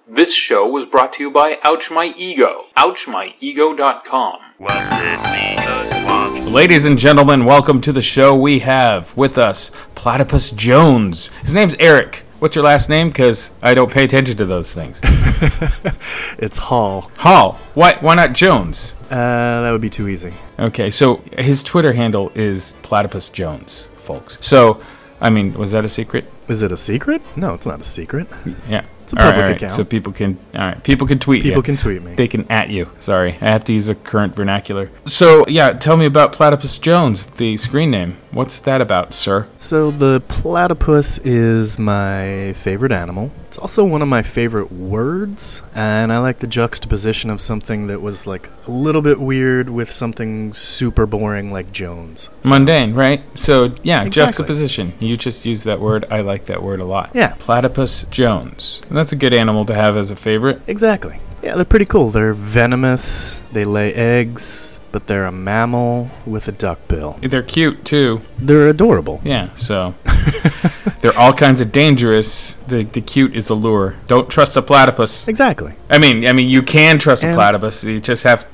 This show was brought to you by Ouch My Ego. OuchMyEgo.com. Ladies and gentlemen, welcome to the show. We have with us Platypus Jones. His name's Eric. What's your last name? Because I don't pay attention to those things. It's Hall. Hall. Why not Jones? That would be too easy. Okay, so his Twitter handle is Platypus Jones, folks. So, I mean, was that a secret? Is it a secret? No, it's not a secret. Yeah. It's a public account. So people can tweet you. People can tweet me. They can at you. Sorry, I have to use a current vernacular. So, yeah, tell me about Platypus Jones, the screen name. What's that about, sir? So the platypus is my favorite animal. It's also one of my favorite words, and I like the juxtaposition of something that was like a little bit weird with something super boring like Jones. Mundane, right? So, yeah, Exactly. Juxtaposition. You just used that word. I like that word a lot. Yeah. Platypus Jones. That's a good animal to have as a favorite. Exactly. Yeah, they're pretty cool. They're venomous, they lay eggs, but they're a mammal with a duck bill. They're cute, too. They're adorable. Yeah, so they're all kinds of dangerous. The cute is a lure. Don't trust a platypus. Exactly. I mean, you can trust a platypus. You just have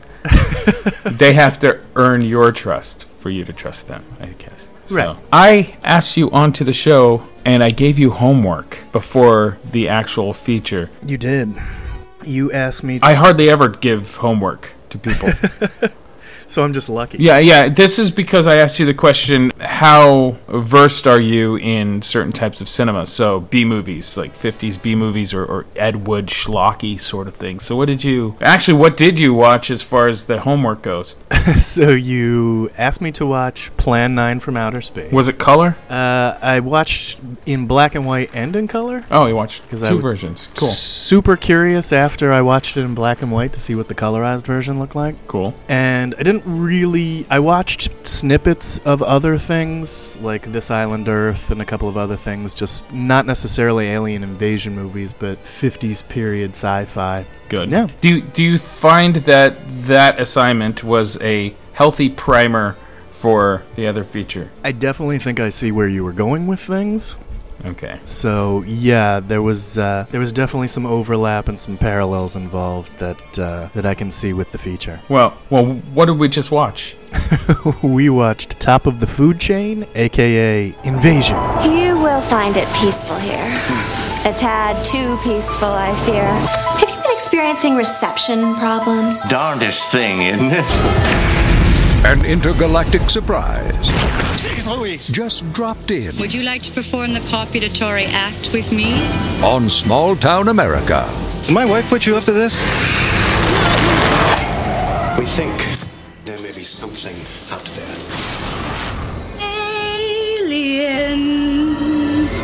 they have to earn your trust for you to trust them, I guess. So, Right. I asked you onto the show, and I gave you homework before the actual feature. You did. You asked me I hardly ever give homework to people. so I'm just lucky. Yeah. This is because I asked you the question, how versed are you in certain types of cinema? So B-movies, like 50s B-movies or Ed Wood schlocky sort of thing. So what did you watch as far as the homework goes? So you asked me to watch Plan 9 from Outer Space. Was it color? I watched in black and white and in color. Oh, you watched 'Cause two versions. Cool. Super curious after I watched it in black and white to see what the colorized version looked like. Cool. And I watched snippets of other things, like This Island Earth and a couple of other things, just not necessarily alien invasion movies, but 50s period sci-fi. Good. Yeah. Do you find that assignment was a healthy primer for the other feature? I definitely think I see where you were going with things. Okay. So yeah, there was definitely some overlap and some parallels involved that I can see with the feature. Well, what did we just watch? We watched Top of the Food Chain, aka Invasion. You will find it peaceful here. A tad too peaceful, I fear. Have you been experiencing reception problems? Darndest thing, isn't it? An intergalactic surprise Jeez Louise. just dropped in Would you like to perform the copulatory act with me? on Small Town America. My wife put you up to this? We think there may be something out there. Aliens.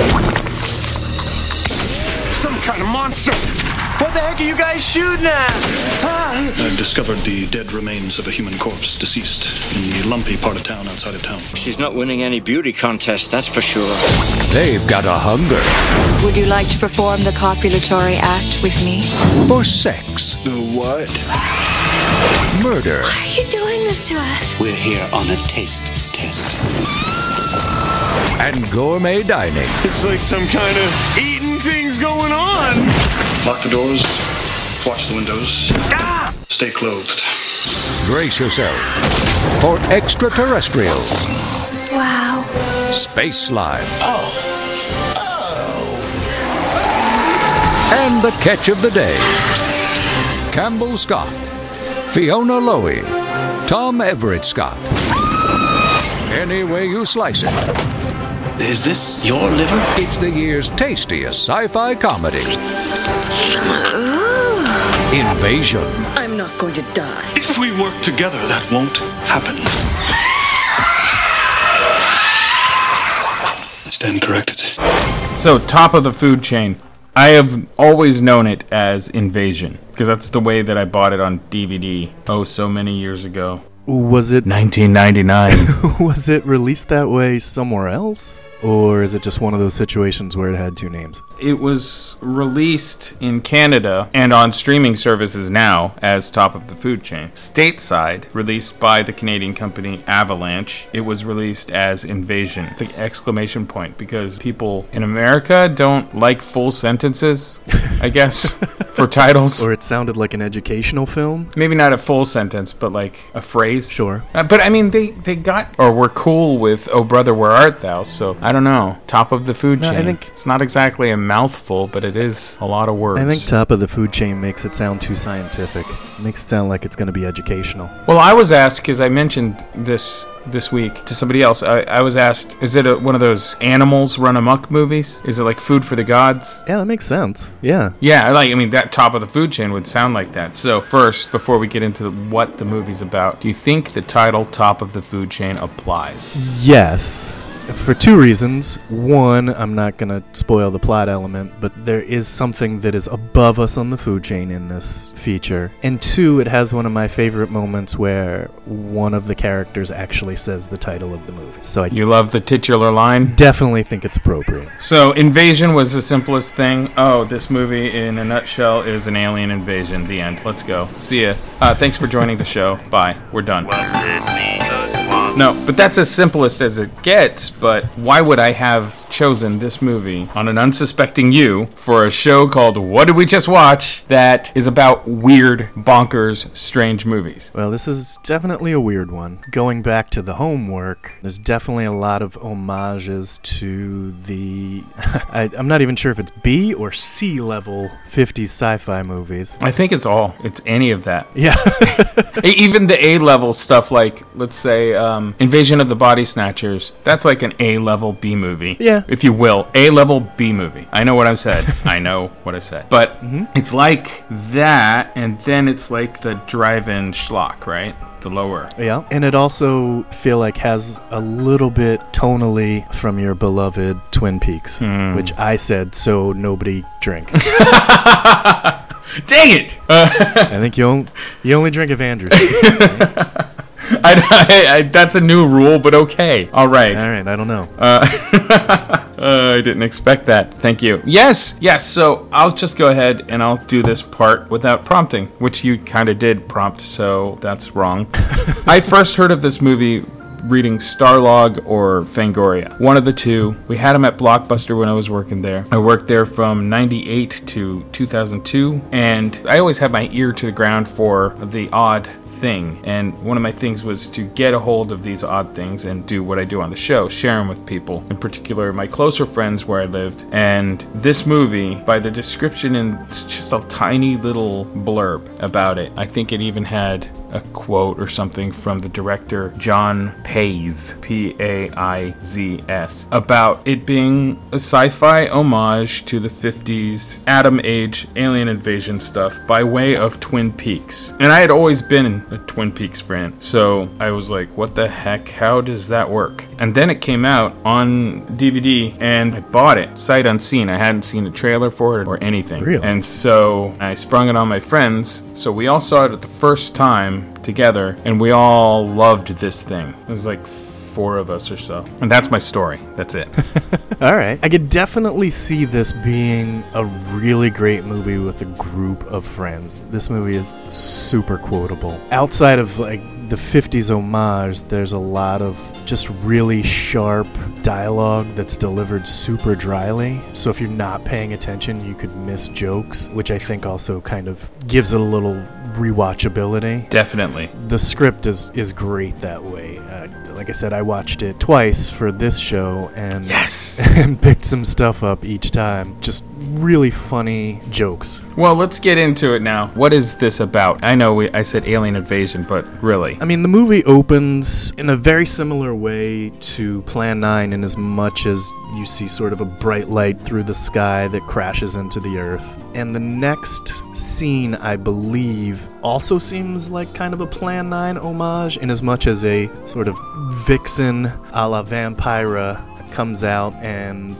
Some kind of monster. What the heck are you guys shooting at? I've discovered the dead remains of a human corpse, deceased, in the lumpy part of town outside of town. She's not winning any beauty contest, that's for sure. They've got a hunger Would you like to perform the copulatory act with me? for sex, What? murder, Why are you doing this to us? We're here on a taste test. and gourmet dining. It's like some kind of eating things going on. Lock the doors, watch the windows, stay clothed. Brace yourself for extraterrestrials, Wow. space slime, and the catch of the day. Campbell Scott, Fiona Lowy, Tom Everett Scott. Any way you slice it, Is this your liver? it's the year's tastiest sci-fi comedy. Invasion. I'm not going to die. If we work together, that won't happen. Stand corrected. So, Top of the Food Chain. I have always known it as Invasion, because that's the way that I bought it on DVD, so many years ago. Was it 1999. Was it released that way somewhere else? Or is it just one of those situations where it had two names? It was released in Canada and on streaming services now as Top of the Food Chain. Stateside, released by the Canadian company Avalanche, it was released as Invasion. The exclamation point, because people in America don't like full sentences, I guess, for titles. Or it sounded like an educational film? Maybe not a full sentence, but like a phrase. Sure. But I mean, they got, or were cool with Oh Brother, Where Art Thou? So I don't know. Top of the Food Chain. I think it's not exactly a mouthful, but it is a lot of words. I think Top of the Food Chain makes it sound too scientific. It makes it sound like it's going to be educational. Well, I was asked, because I mentioned this week to somebody else, I was asked, is it one of those animals run amok movies? Is it like Food for the Gods? Yeah, that makes sense. Yeah. Yeah, I mean, that Top of the Food Chain would sound like that. So first, before we get into what the movie's about, do you think the title Top of the Food Chain applies? Yes. For two reasons. One, I'm not going to spoil the plot element, but there is something that is above us on the food chain in this feature. And two, it has one of my favorite moments where one of the characters actually says the title of the movie. So You love the titular line? Definitely think it's appropriate. So Invasion was the simplest thing. Oh, this movie in a nutshell is an alien invasion. The end. Let's go. See ya. Thanks for joining the show. Bye. We're done. No, but that's as simplest as it gets, but why would I have chosen this movie on an unsuspecting you for a show called What Did We Just Watch that is about weird, bonkers, strange movies? Well, this is definitely a weird one. Going back to the homework, there's definitely a lot of homages to the... I'm not even sure if it's B or C level 50s sci-fi movies. I think it's any of that. Yeah. Even the A-level stuff, like, let's say, Invasion of the Body Snatchers, that's like an A-level B movie. Yeah. If you will. A-level B movie. I know what I said. I know what I said. But it's like that, and then it's like the drive-in schlock, right? The lower. Yeah. And it also feel like has a little bit tonally from your beloved Twin Peaks, which I said so nobody drink. Dang it! I think you only drink if Andrew. That's a new rule, but okay. All right. I don't know. I didn't expect that. Thank you. Yes. So I'll just go ahead and I'll do this part without prompting, which you kind of did prompt, so that's wrong. I first heard of this movie reading Starlog or Fangoria. One of the two. We had them at Blockbuster when I was working there. I worked there from 98 to 2002, and I always had my ear to the ground for the odd thing, and one of my things was to get a hold of these odd things and do what I do on the show, share them with people, in particular my closer friends where I lived. And this movie, by the description, and it's just a tiny little blurb about it, I think it even had a quote or something from the director John Paiz, P-A-I-Z-S, about it being a sci-fi homage to the 50s Atom Age alien invasion stuff by way of Twin Peaks. And I had always been a Twin Peaks fan, so I was like, what the heck, how does that work? And then it came out on DVD and I bought it sight unseen. I hadn't seen a trailer for it or anything. Really? And so I sprung it on my friends, so we all saw it at the first time together, and we all loved this thing. It was like 4 of us or so. And that's my story. That's it. All right. I could definitely see this being a really great movie with a group of friends. This movie is super quotable. Outside of like the 50s homage, there's a lot of just really sharp dialogue that's delivered super dryly. So if you're not paying attention, you could miss jokes, which I think also kind of gives it a little rewatchability. Definitely. The script is great that way. Like I said, I watched it twice for this show and and picked some stuff up each time. Just really funny jokes. Well, let's get into it now. What is this about? I know I said alien invasion, but really. I mean, the movie opens in a very similar way to Plan 9 in as much as you see sort of a bright light through the sky that crashes into the earth. And the next scene, I believe, also seems like kind of a Plan 9 homage in as much as a sort of vixen a la Vampira comes out and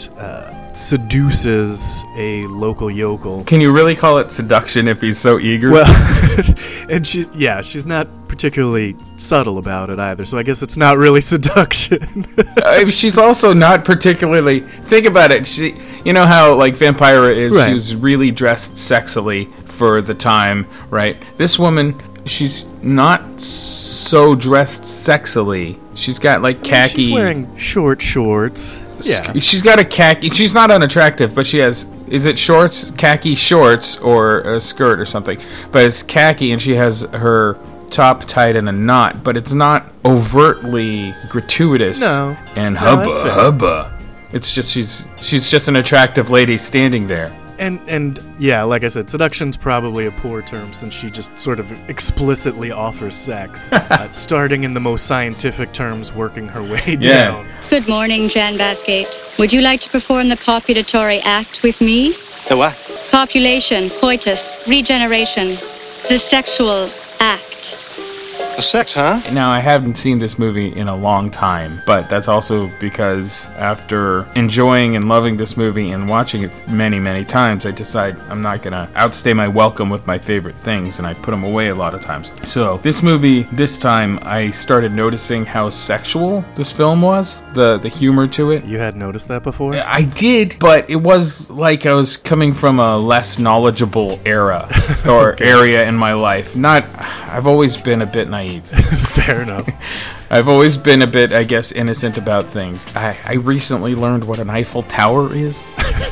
seduces a local yokel. Can you really call it seduction if he's so eager? Well, and she's not particularly subtle about it either, so I guess it's not really seduction. She's also not particularly... Think about it. You know how, like, Vampira is, right. She was really dressed sexily for the time, right? This woman, she's not so dressed sexily. She's got, like, khaki... She's wearing short shorts. Yeah. She's got a khaki... She's not unattractive, but she has... Is it shorts? Khaki shorts or a skirt or something. But it's khaki, and she has her top tied in a knot, but it's not overtly gratuitous. No. And hubba. It's just she's just an attractive lady standing there. And yeah, like I said, seduction's probably a poor term since she just sort of explicitly offers sex, starting in the most scientific terms, working her way down. Good morning, Jan Bathgate. Would you like to perform the copulatory act with me? The what? Copulation, coitus, regeneration, the sexual act. The sex, huh? Now, I haven't seen this movie in a long time, but that's also because after enjoying and loving this movie and watching it many, many times, I decide I'm not going to outstay my welcome with my favorite things, and I put them away a lot of times. So, this movie, this time, I started noticing how sexual this film was, the humor to it. You had noticed that before? I did, but it was like I was coming from a less knowledgeable era or area in my life. I've always been a bit naive. Fair enough. I've always been a bit, I guess, innocent about things. I recently learned what an Eiffel Tower is.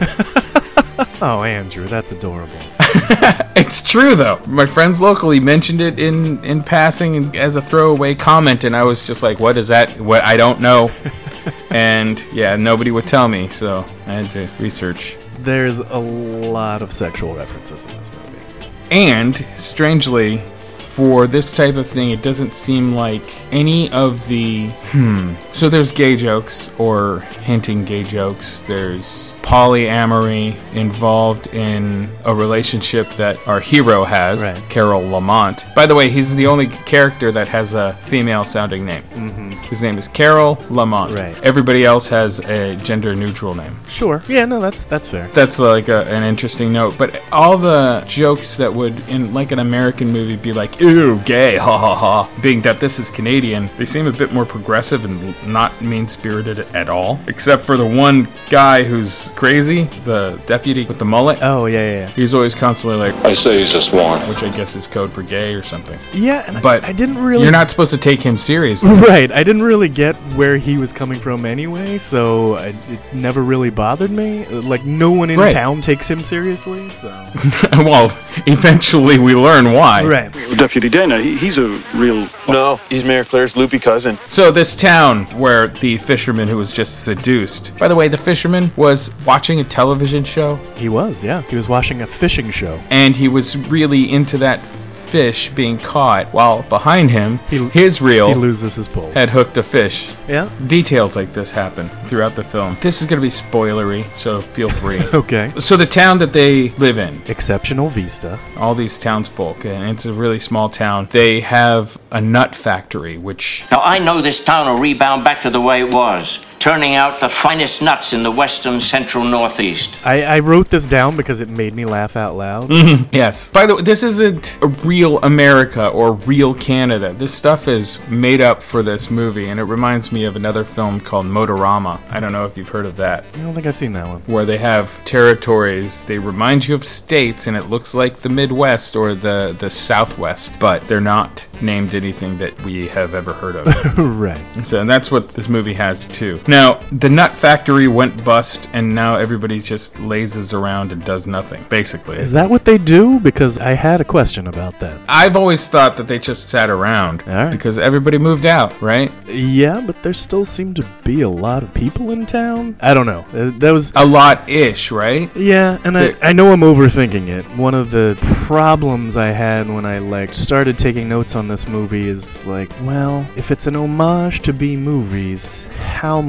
Oh, Andrew, that's adorable. It's true, though. My friends locally mentioned it in passing as a throwaway comment, and I was just like, what is that? What? I don't know. And, yeah, nobody would tell me, so I had to research. There's a lot of sexual references in this movie. And, strangely, for this type of thing, it doesn't seem like any of the... So there's gay jokes, or hinting gay jokes. There's polyamory involved in a relationship that our hero has, right. Carol Lamont. By the way, he's the only character that has a female-sounding name. Mm-hmm. His name is Carol Lamont. Right. Everybody else has a gender-neutral name. Sure. Yeah, no, that's fair. That's like an interesting note. But all the jokes that would, in like an American movie, be like, ew, gay, ha ha ha, being that this is Canadian, they seem a bit more progressive and not mean-spirited at all. Except for the one guy who's crazy, the deputy with the mullet. Oh, yeah. He's always constantly like, I say he's a swan. Which I guess is code for gay or something. Yeah, but I didn't really... You're not supposed to take him seriously. Right, I didn't really get where he was coming from anyway, so it never really bothered me. Like, no one in town takes him seriously, so... Well, eventually we learn why. Right. Deputy Dana, he's a real... No, he's Mayor Claire's loopy cousin. So this town where the fisherman who was just seduced... By the way, the fisherman was watching a television show. He was, yeah. He was watching a fishing show. And he was really into that fish being caught, while behind him, his reel he loses his pole. Had hooked a fish. Yeah. Details like this happen throughout the film. This is going to be spoilery, so feel free. Okay. So the town that they live in, Exceptional Vista. All these townsfolk, and it's a really small town. They have a nut factory, which... Now, I know this town will rebound back to the way it was, turning out the finest nuts in the western central northeast. I wrote this down because it made me laugh out loud. Mm-hmm. Yes. By the way, this isn't a real America or real Canada. This stuff is made up for this movie, and it reminds me of another film called Motorama. I don't know if you've heard of that. I don't think I've seen that one. Where they have territories. They remind you of states, and it looks like the Midwest or the Southwest, but they're not named anything that we have ever heard of. Right. So and that's what this movie has, too. Now, the nut factory went bust, and now everybody just lazes around and does nothing, basically. Is that what they do? Because I had a question about that. I've always thought that they just sat around because everybody moved out, right? Yeah, but there still seem to be a lot of people in town. I don't know. That was a lot-ish, right? Yeah, and I know I'm overthinking it. One of the problems I had when I started taking notes on this movie is well, if it's an homage to B movies, how much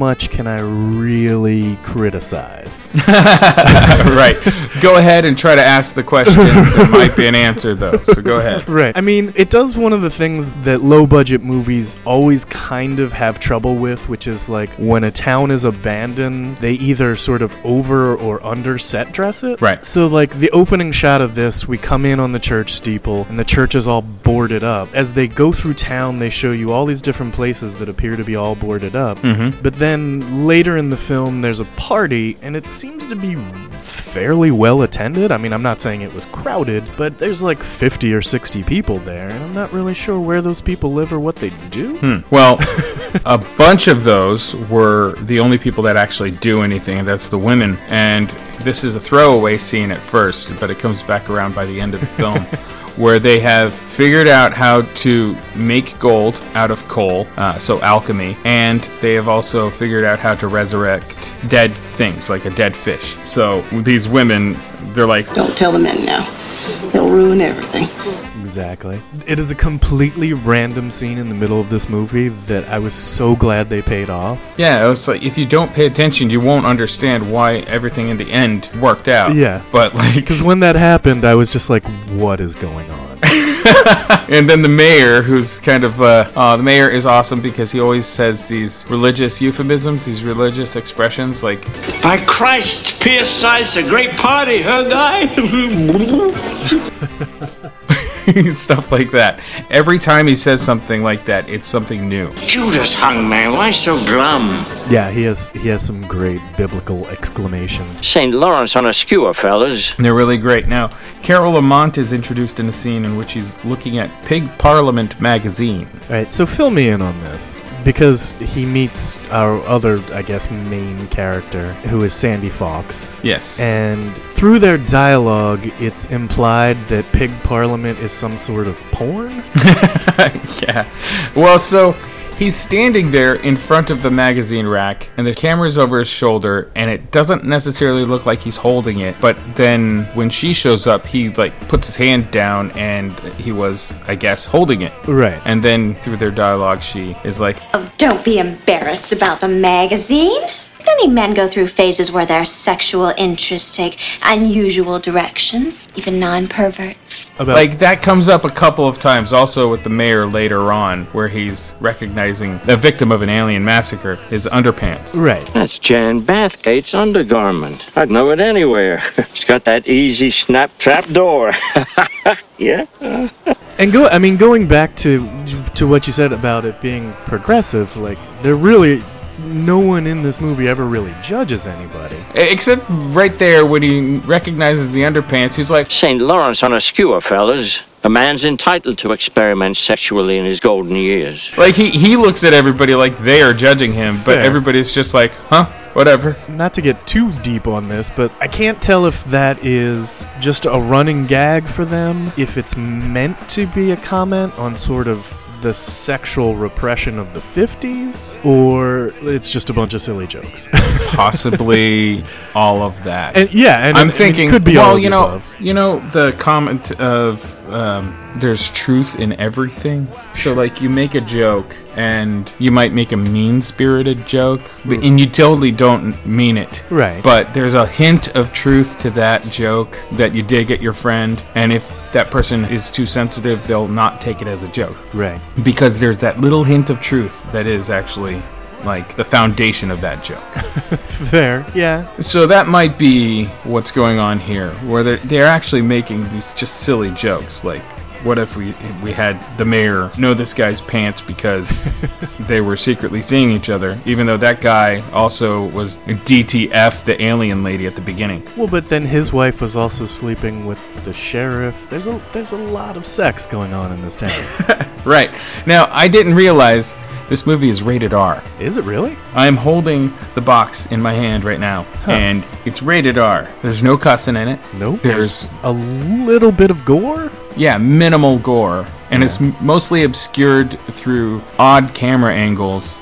much can I really criticize? Right. Go ahead and try to ask the question. There might be an answer, though, so go ahead. Right. I mean, it does one of the things that low-budget movies always kind of have trouble with, which is, like, when a town is abandoned, they either sort of over or under set dress it. Right. So, like, the opening shot of this, we come in on the church steeple, and the church is all boarded up. As they go through town, they show you all these different places that appear to be all boarded up. Mm-hmm. But then, later in the film, there's a party, and it seems to be fairly well attended. I mean, I'm not saying it was crowded, but there's like 50 or 60 people there, and I'm not really sure where those people live or what they do. Well, a bunch of those were the only people that actually do anything, and that's the women. And this is a throwaway scene at first, but it comes back around by the end of the film. Where they have figured out how to make gold out of coal, so alchemy, and they have also figured out how to resurrect dead things, like a dead fish. So these women, they're like, don't tell the men now. They'll ruin everything. Exactly. It is a completely random scene in the middle of this movie that I was so glad they paid off. Yeah, it was like, if you don't pay attention, you won't understand why everything in the end worked out. Yeah. But like, because when that happened, I was just like, what is going on? And then the mayor, who's kind of, the mayor is awesome because he always says these religious euphemisms, these religious expressions, like, by Christ, Pierside's a great party, huh, guy? stuff like that. Every time he says something like that, it's something new. Judas hung, man. Why so glum? Yeah, he has some great biblical exclamations. St. Lawrence on a skewer, fellas. They're really great. Now, Carol Lamont is introduced in a scene in which he's looking at Pig Parliament magazine. All right, so fill me in on this. Because he meets our other, I guess, main character, who is Sandy Fox. Yes. And through their dialogue, it's implied that Pig Parliament is some sort of porn? Yeah. Well, so he's standing there in front of the magazine rack, and the camera's over his shoulder, and it doesn't necessarily look like he's holding it, but then when she shows up, he, like, puts his hand down, and he was, I guess, holding it. Right. And then through their dialogue, she is like, Oh, don't be embarrassed about the magazine. Many men go through phases where their sexual interests take unusual directions, even non-perverts. Like, that comes up a couple of times also with the mayor later on, where he's recognizing the victim of an alien massacre, his underpants. Right. That's Jan Bathgate's undergarment. I'd know it anywhere. It's got that easy snap trap door. Yeah. And going back to what you said about it being progressive, like, they're really... No one in this movie ever really judges anybody. Except right there when he recognizes the underpants, he's like, St. Lawrence on a skewer, fellas. A man's entitled to experiment sexually in his golden years. Like, he looks at everybody like they are judging him, but Fair. Everybody's just like, huh? Whatever. Not to get too deep on this, but I can't tell if that is just a running gag for them, if it's meant to be a comment on sort of the sexual repression of the 50s, or it's just a bunch of silly jokes. Possibly all of that. And I'm thinking, it could be well, all you above. know the comment of there's truth in everything. So, like, you make a joke, and you might make a mean-spirited joke, and you totally don't mean it. Right. But there's a hint of truth to that joke that you dig at your friend, and if that person is too sensitive, they'll not take it as a joke. Right. Because there's that little hint of truth that is actually, like, the foundation of that joke. Fair, yeah. So that might be what's going on here, where they're actually making these just silly jokes, like, what if we had the mayor know this guy's pants because they were secretly seeing each other, even though that guy also was DTF, the alien lady at the beginning. Well, but then his wife was also sleeping with the sheriff. There's a lot of sex going on in this town. Right. Now, I didn't realize this movie is rated R. Is it really? I'm holding the box in my hand right now, and it's rated R. There's no cussing in it. Nope. There's a little bit of gore? Yeah, minimal gore. And it's mostly obscured through odd camera angles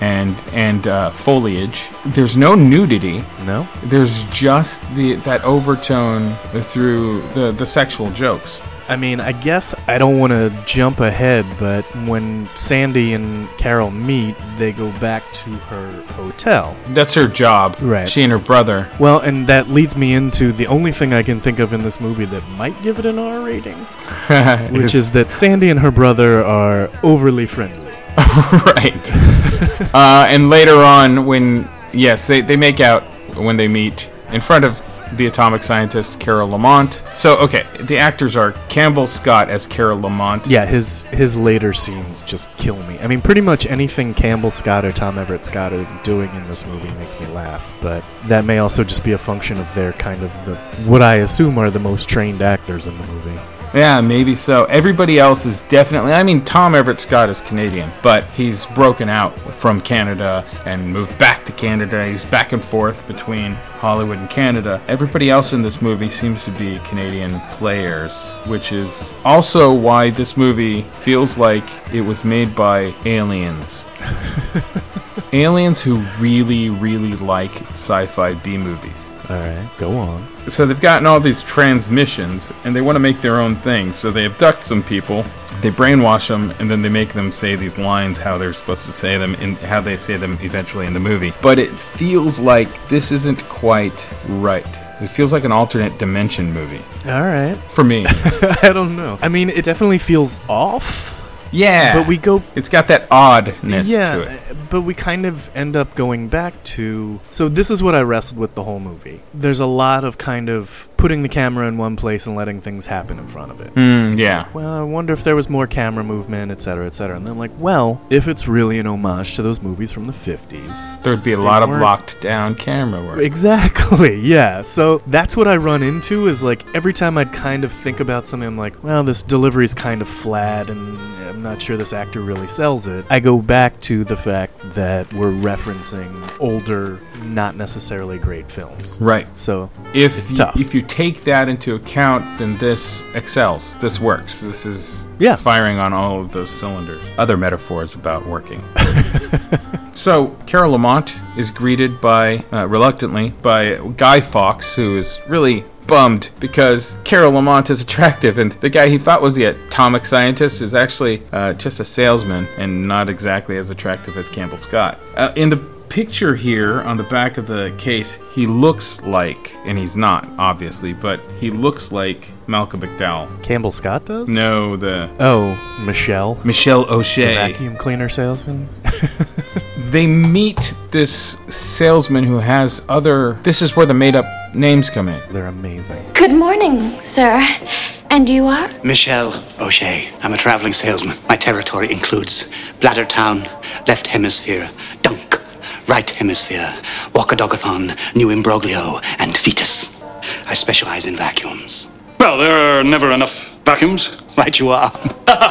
and foliage. There's no nudity. No? There's just that overtone through the sexual jokes. I mean, I guess I don't want to jump ahead, but when Sandy and Carol meet, they go back to her hotel. That's her job. Right. She and her brother. Well, and that leads me into the only thing I can think of in this movie that might give it an R rating, which is that Sandy and her brother are overly friendly. Right. And later on, when, yes, they make out when they meet in front of the atomic scientist, Carol Lamont. So, okay, the actors are Campbell Scott as Carol Lamont. Yeah, his later scenes just kill me. I mean, pretty much anything Campbell Scott or Tom Everett Scott are doing in this movie make me laugh, but that may also just be a function of their kind of what I assume are the most trained actors in the movie. Yeah, maybe so. Everybody else is definitely... I mean, Tom Everett Scott is Canadian, but he's broken out from Canada and moved back to Canada. He's back and forth between Hollywood and Canada. Everybody else in this movie seems to be Canadian players, which is also why this movie feels like it was made by aliens. Aliens who really, really like sci-fi B-movies. Alright, go on. So they've gotten all these transmissions, and they want to make their own thing. So they abduct some people, they brainwash them, and then they make them say these lines how they're supposed to say them, and how they say them eventually in the movie. But it feels like this isn't quite right. It feels like an alternate dimension movie. Alright. For me. I don't know. I mean, it definitely feels off. Yeah. But we go... It's got that oddness to it. But we kind of end up going back to... So this is what I wrestled with the whole movie. There's a lot of kind of putting the camera in one place and letting things happen in front of it. Yeah. Like, well, I wonder if there was more camera movement, etc., etc. And then I'm like, well, if it's really an homage to those movies from the 50s... There would be a lot of locked down camera work. Exactly, yeah. So that's what I run into is like every time I'd kind of think about something, I'm like, well, this delivery's kind of flat and I'm not sure this actor really sells it. I go back to the fact that we're referencing older, not necessarily great films. Right. So it's tough. If you take that into account, then this excels. This works. This is firing on all of those cylinders. Other metaphors about working. So Carol Lamont is greeted by, reluctantly, by Guy Fawkes, who is really bummed because Carol Lamont is attractive, and the guy he thought was the atomic scientist is actually just a salesman and not exactly as attractive as Campbell Scott. In the picture here on the back of the case, he looks like, and he's not, obviously, but he looks like Malcolm McDowell. Campbell Scott does? No, Michelle. Michelle O'Shea. The vacuum cleaner salesman? They meet this salesman who has this is where the made-up names come in. They're amazing. Good morning, sir. And you are? Michelle O'Shea. I'm a traveling salesman. My territory includes Bladdertown, Left Hemisphere, Dunk, Right Hemisphere, Walkadogathon, New Imbroglio, and Fetus. I specialize in vacuums. Well, there are never enough vacuums. Right you are.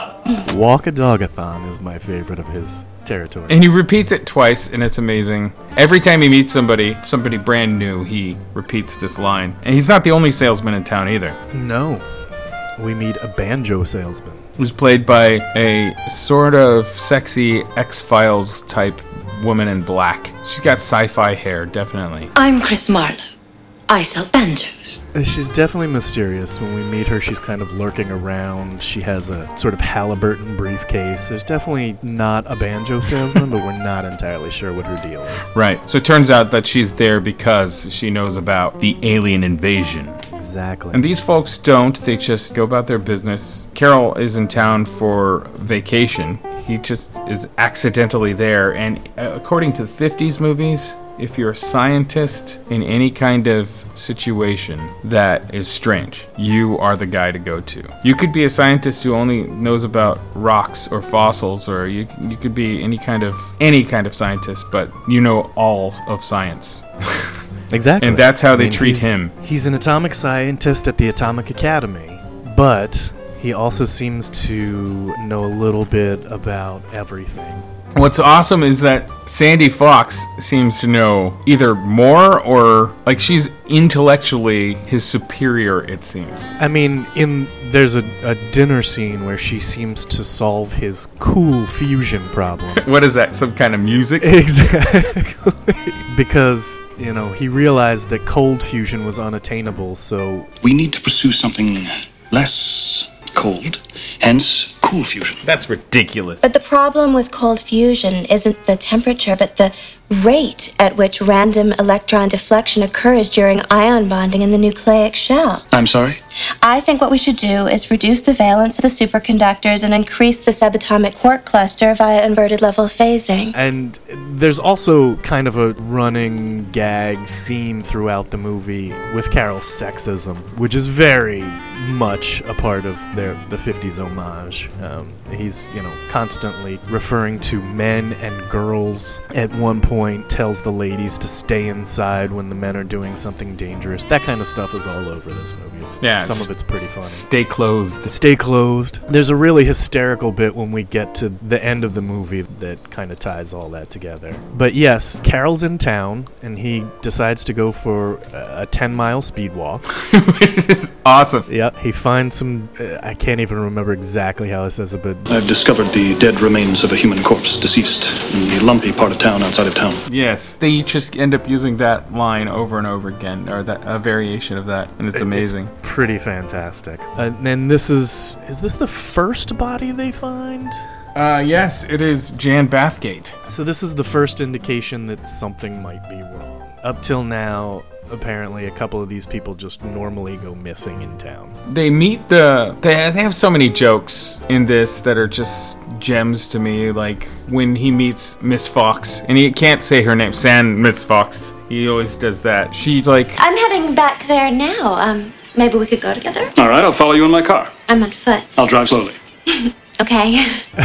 Walkadogathon is my favorite of his territory. And he repeats it twice, and it's amazing. Every time he meets somebody brand new, he repeats this line. And he's not the only salesman in town either. No. We meet a banjo salesman. Who's played by a sort of sexy X-Files type woman in black. She's got sci-fi hair, definitely. I'm Chris Marlowe. I sell banjos. She's definitely mysterious. When we meet her, she's kind of lurking around. She has a sort of Halliburton briefcase. There's definitely not a banjo salesman, but we're not entirely sure what her deal is. Right. So it turns out that she's there because she knows about the alien invasion. Exactly. And these folks don't. They just go about their business. Carol is in town for vacation. He just is accidentally there. And according to the 50s movies, if you're a scientist in any kind of situation that is strange, you are the guy to go to. You could be a scientist who only knows about rocks or fossils, or you could be any kind of scientist, but you know all of science. Exactly. And that's how they treat him. He's an atomic scientist at the Atomic Academy, but he also seems to know a little bit about everything. What's awesome is that Sandy Fox seems to know either more or, like, she's intellectually his superior, it seems. I mean, there's a dinner scene where she seems to solve his cool fusion problem. What is that, some kind of music? Exactly. Because, he realized that cold fusion was unattainable, so... We need to pursue something less cold, hence cool fusion. That's ridiculous. But the problem with cold fusion isn't the temperature, but the rate at which random electron deflection occurs during ion bonding in the nucleic shell. I'm sorry? I think what we should do is reduce the valence of the superconductors and increase the subatomic quark cluster via inverted level phasing. And there's also kind of a running gag theme throughout the movie with Carol's sexism, which is very much a part of the 50s homage. He's, constantly referring to men and girls. At one point, tells the ladies to stay inside when the men are doing something dangerous. That kind of stuff is all over this movie. Some of it's pretty funny. Stay clothed. Stay clothed. There's a really hysterical bit when we get to the end of the movie that kind of ties all that together. But yes, Carol's in town, and he decides to go for a 10-mile speed walk. Which is awesome. Yep, he finds some... I can't even remember exactly how he says it, but... I've discovered the dead remains of a human corpse, deceased, in the lumpy part of town outside of town. Yes, they just end up using that line over and over again, or that a variation of that, and it's amazing. It's pretty fantastic. And this is this the first body they find? Yes, it is Jan Bathgate. So this is the first indication that something might be wrong. Up till now, apparently a couple of these people just normally go missing in town. They meet they have so many jokes in this that are just gems to me, like when he meets Miss Fox, and he can't say her name, Miss Fox. He always does that. She's like, I'm heading back there now. Maybe we could go together? All right, I'll follow you in my car. I'm on foot. I'll drive slowly. Okay.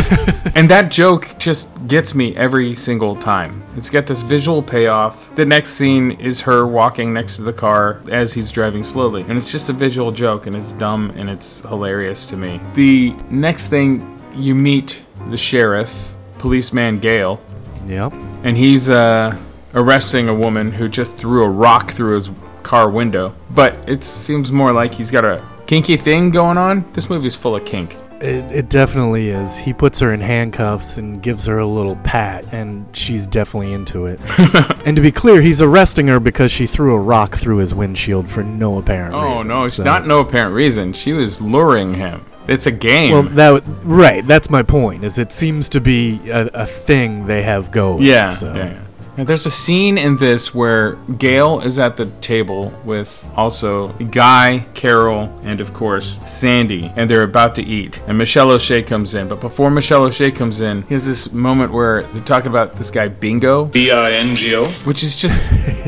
And that joke just gets me every single time. It's got this visual payoff. The next scene is her walking next to the car as he's driving slowly. And it's just a visual joke, and it's dumb, and it's hilarious to me. The next thing, you meet the sheriff, policeman Gale. Yep. And he's arresting a woman who just threw a rock through his car window. But it seems more like he's got a kinky thing going on. This movie's full of kink. It definitely is. He puts her in handcuffs and gives her a little pat, and she's definitely into it. And to be clear, he's arresting her because she threw a rock through his windshield for no apparent reason. Oh, no, it's not no apparent reason. She was luring him. It's a game. Well, right, that's my point, is it seems to be a thing they have going. Yeah, so. yeah. Now, there's a scene in this where Gale is at the table with also Guy, Carol, and of course Sandy, and they're about to eat. And Michelle O'Shea comes in, but before Michelle O'Shea comes in, here's this moment where they're talking about this guy Bingo, Bingo, which is just.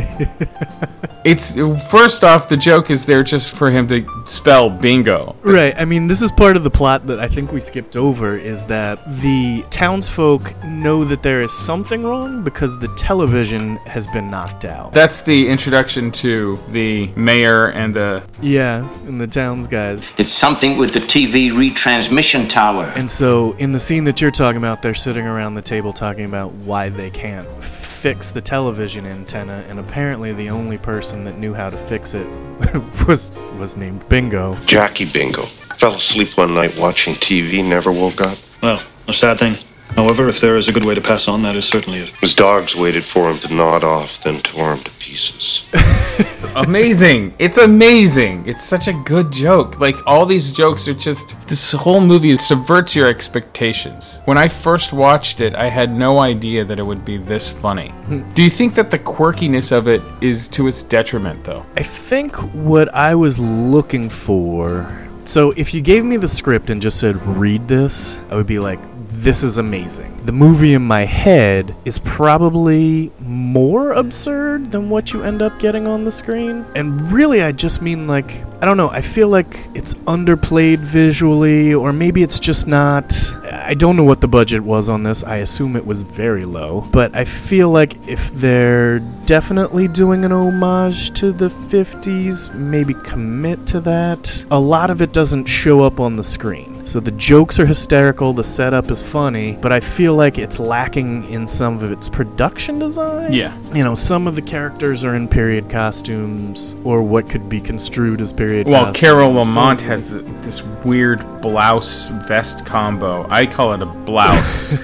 It's first off, the joke is there just for him to spell bingo. Right. I mean, this is part of the plot that I think we skipped over, is that the townsfolk know that there is something wrong because the television has been knocked out. That's the introduction to the mayor and the towns guys. It's something with the TV retransmission tower. And so in the scene that you're talking about, they're sitting around the table talking about why they can't fix the television antenna, and apparently the only person that knew how to fix it was named Bingo. Jackie Bingo. Fell asleep one night watching TV, never woke up. Well, a sad thing. However, if there is a good way to pass on, that is certainly it. His dogs waited for him to nod off, then tore him to pieces. Amazing. It's amazing. It's such a good joke. Like, all these jokes are just... This whole movie subverts your expectations. When I first watched it, I had no idea that it would be this funny. Do you think that the quirkiness of it is to its detriment, though? I think what I was looking for... So if you gave me the script and just said, read this, I would be like, this is amazing. The movie in my head is probably more absurd than what you end up getting on the screen. And really, I just mean, like, I don't know, I feel like it's underplayed visually, or maybe it's just not... I don't know what the budget was on this. I assume it was very low. But I feel like if they're definitely doing an homage to the 50s, maybe commit to that. A lot of it doesn't show up on the screen. So the jokes are hysterical, the setup is funny, but I feel like it's lacking in some of its production design. Yeah. You know, some of the characters are in period costumes, or what could be construed as period costumes. Well, Carol Lamont has this weird blouse vest combo. I call it a blouse.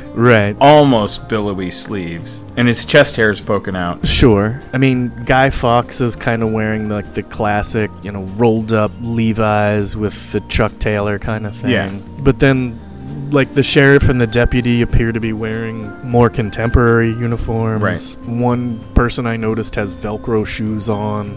Right. almost billowy sleeves, and his chest hair is poking out. Sure. I mean, Guy Fawkes is kind of wearing like the classic, rolled up Levi's with the Chuck Taylor kind of thing. Yeah. But then, like, the sheriff and the deputy appear to be wearing more contemporary uniforms. Right. One person I noticed has Velcro shoes on.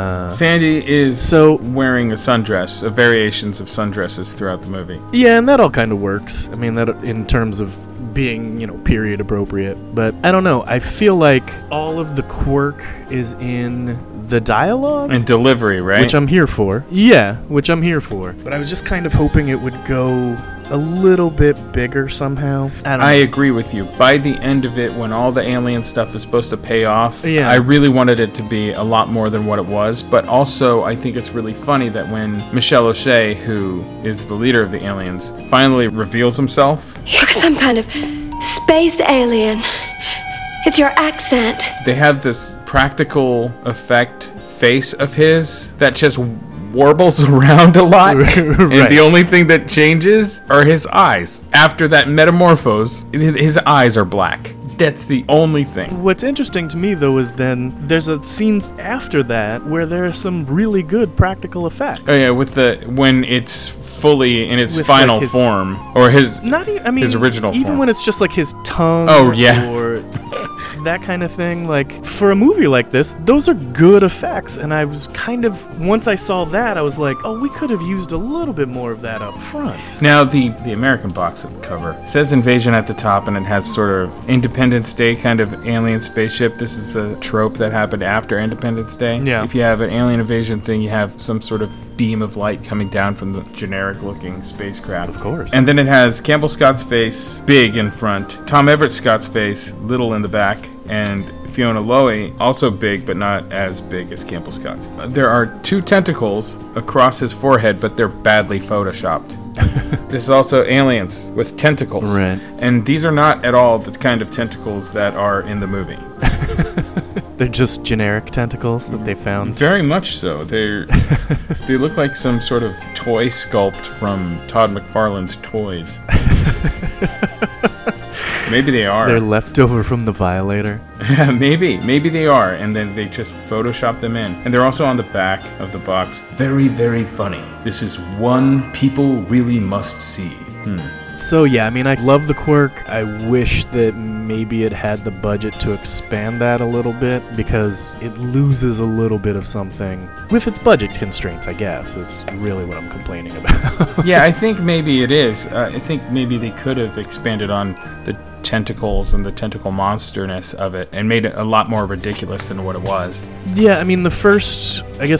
Sandy is wearing a sundress, variations of sundresses throughout the movie. Yeah, and that all kind of works. I mean, that in terms of being, period appropriate. But I don't know. I feel like all of the quirk is in the dialogue and delivery, right? Which I'm here for. Yeah, which I'm here for. But I was just kind of hoping it would go a little bit bigger somehow. I agree with you. By the end of it, when all the alien stuff is supposed to pay off, yeah. I really wanted it to be a lot more than what it was. But also, I think it's really funny that when Michelle O'Shea, who is the leader of the aliens, finally reveals himself. You're some kind of space alien. It's your accent. They have this practical effect face of his that just warbles around a lot. Right. And the only thing that changes are his eyes. After that metamorphose, his eyes are black. That's the only thing. What's interesting to me, though, is then there's a scenes after that where there are some really good practical effects. Oh yeah, when it's fully in its With, final like, his form, or his his original form. Even when it's just like his tongue. Oh yeah. Or that kind of thing. Like, for a movie like this, those are good effects. And I was kind of, once I saw that, I was like, oh, we could have used a little bit more of that up front. Now, the American box cover says Invasion at the top, and it has sort of Independence Day kind of alien spaceship. This is a trope that happened after Independence Day. Yeah. If you have an alien invasion thing, you have some sort of beam of light coming down from the generic-looking spacecraft. Of course. And then it has Campbell Scott's face big in front, Tom Everett Scott's face little in the back, and Fiona Lowe also big, but not as big as Campbell Scott. There are 2 tentacles across his forehead, but they're badly photoshopped. This is also aliens with tentacles. Right. And these are not at all the kind of tentacles that are in the movie. They're just generic tentacles that they found. Very much so. They look like some sort of toy sculpt from Todd McFarlane's Toys. Maybe they are. They're left over from the Violator. Maybe they are, and then they just Photoshop them in. And they're also on the back of the box. Very, very funny. This is one people really must see. So yeah, I mean, I love the quirk. I wish that maybe it had the budget to expand that a little bit, because it loses a little bit of something with its budget constraints, I guess, is really what I'm complaining about. Yeah, I think maybe it is. I think maybe they could have expanded on the tentacles and the tentacle monsterness of it and made it a lot more ridiculous than what it was. Yeah, I mean, the first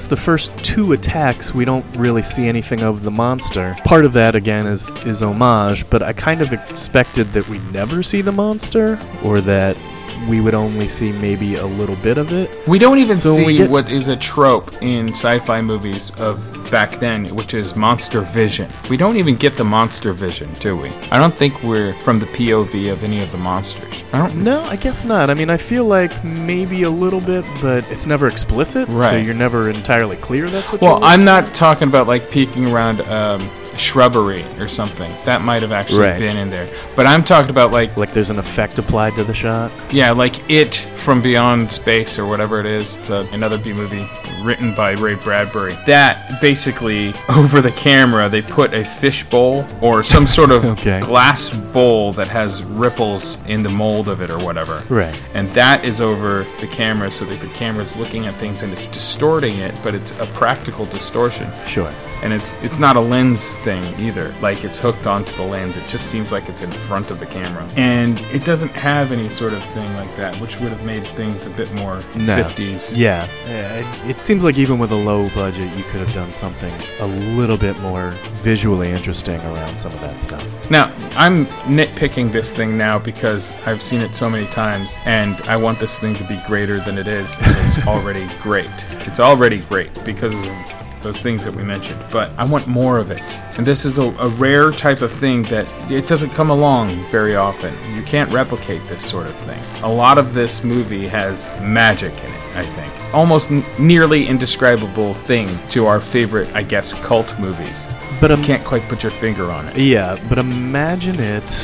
2 attacks, we don't really see anything of the monster. Part of that, again, is homage, but I kind of expected that we'd never see the monster, or that we would only see maybe a little bit of it. We don't even see what is a trope in sci-fi movies of back then, which is monster vision. We don't even get the monster vision, do we? I don't think we're from the POV of any of the monsters. No, I guess not. I mean, I feel like maybe a little bit, but it's never explicit, right. So you're never entirely clear that's what Well, I'm not talking about like peeking around shrubbery or something. That might have actually been in there. But I'm talking about like there's an effect applied to the shot? Yeah, like It from Beyond Space or whatever it is. It's another B movie written by Ray Bradbury. That basically, over the camera, they put a fish bowl or some sort of glass bowl that has ripples in the mold of it or whatever. Right. And that is over the camera, so that the camera's looking at things and it's distorting it, but it's a practical distortion. Sure. And it's not a lens thing either. Like, it's hooked onto the lens. It just seems like it's in front of the camera. And it doesn't have any sort of thing like that, which would have made things a bit more 50s. Yeah. It seems like even with a low budget, you could have done something a little bit more visually interesting around some of that stuff. Now, I'm nitpicking this thing now because I've seen it so many times, and I want this thing to be greater than it is, and it's already great. It's already great because of those things that we mentioned, but I want more of it. And this is a rare type of thing that it doesn't come along very often. You can't replicate this sort of thing. A lot of this movie has magic in it, I think. Almost nearly indescribable thing to our favorite, I guess, cult movies. But you can't quite put your finger on it. Yeah, but imagine it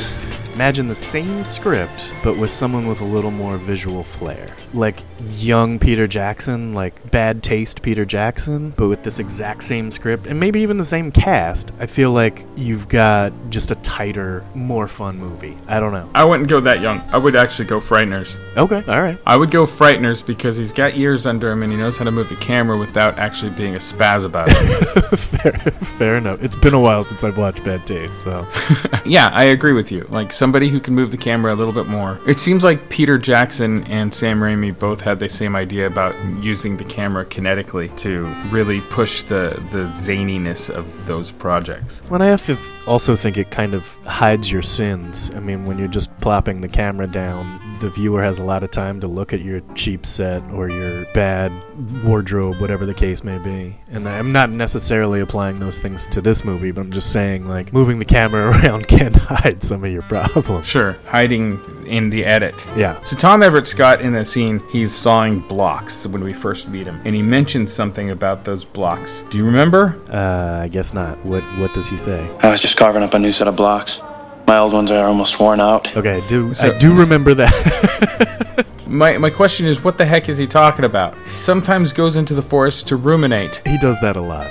Imagine the same script, but with someone with a little more visual flair. Like young Peter Jackson, like Bad Taste Peter Jackson, but with this exact same script, and maybe even the same cast. I feel like you've got just a tighter, more fun movie. I don't know. I wouldn't go that young. I would actually go Frighteners. Okay, all right. I would go Frighteners because he's got years under him and he knows how to move the camera without actually being a spaz about it. Fair enough. It's been a while since I've watched Bad Taste, so... Yeah, I agree with you. Like, somebody who can move the camera a little bit more. It seems like Peter Jackson and Sam Raimi both had the same idea about using the camera kinetically to really push the zaniness of those projects. Well, I have to also think it kind of hides your sins. I mean, when you're just plopping the camera down, the viewer has a lot of time to look at your cheap set or your bad wardrobe, whatever the case may be. And I'm not necessarily applying those things to this movie, but I'm just saying, like, moving the camera around can hide some of your problems. Sure, hiding in the edit. Yeah. So Tom Everett Scott, in a scene, he's sawing blocks when we first meet him, and he mentions something about those blocks. Do you remember? I guess not. What does he say? I was just carving up a new set of blocks. My old ones are almost worn out. Okay, I do remember that. My question is, what the heck is he talking about? He sometimes goes into the forest to ruminate. He does that a lot.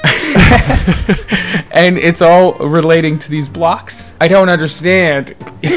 And it's all relating to these blocks? I don't understand.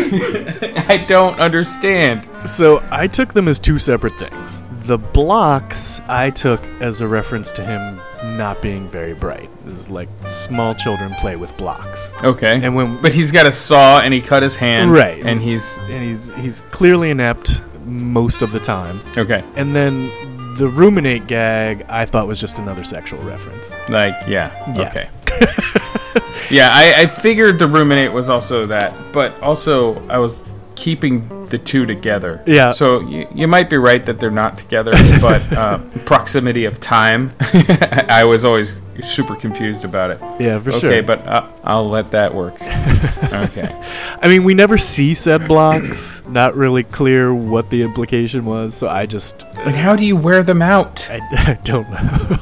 I don't understand. So I took them as two separate things. The blocks I took as a reference to him not being very bright. This is like small children play with blocks. Okay. And but he's got a saw and he cut his hand. Right. And he's clearly inept most of the time. Okay. And then the ruminate gag I thought was just another sexual reference. Like, yeah. Okay. Yeah, I figured the ruminate was also that, but also I was keeping the two together. Yeah. So you might be right that they're not together, but proximity of time, I was always super confused about it. Yeah, for sure. Okay, but I'll let that work. Okay. I mean, we never see said blocks. Not really clear what the implication was, so I just... And how do you wear them out? I don't know.